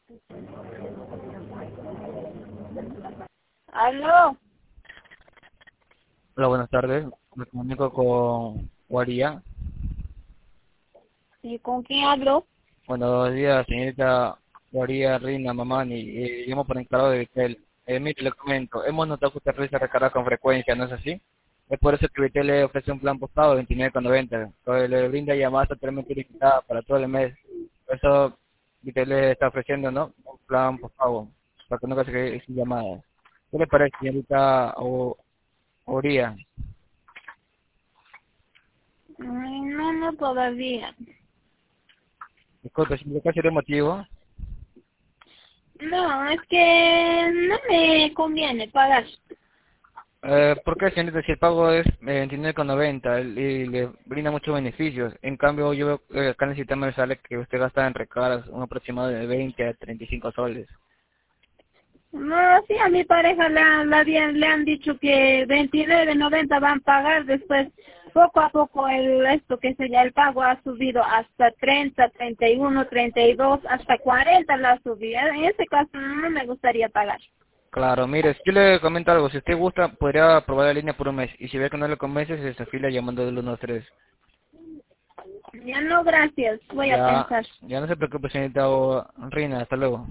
Aló, Hola, buenas tardes. Me comunico con Guaría. ¿y con quién hablo? Buenos días, señorita Guaría Reina Mamani. Llamo por encargo de Vitel. Mire, le comento. Hemos notado que usted realiza recargas con frecuencia, ¿no es así? Es por eso que Vitel le ofrece un plan postpago de 29,90, que le brinda llamadas totalmente ilimitadas para todo el mes. Por eso Vitel le está ofreciendo, ¿no? Un plan postpago, para que nunca se quede sin llamadas. ¿Qué le parece, señorita Guaría? No, no todavía. Disculpe, si ¿cuál sería el motivo? No, es que no me conviene pagar. ¿Por qué, señorita? Si el pago es 29,90 y le brinda muchos beneficios. En cambio, yo veo acá en el sistema me sale que usted gasta en recargas un aproximado de 20 a 35 soles. No, sí, a mi pareja le han dicho que 29.90 van a pagar, después poco a poco esto que sería el pago ha subido hasta 30, 31, 32, hasta 40 la ha subido. En ese caso no me gustaría pagar. Claro, mire, si yo le comento algo, si usted gusta, podría probar la línea por un mes. Y si ve que no le convence, se desafila llamando del 1-3. Ya no, gracias, voy a Ya, pensar. ya no se preocupe, señorita Reina, hasta luego.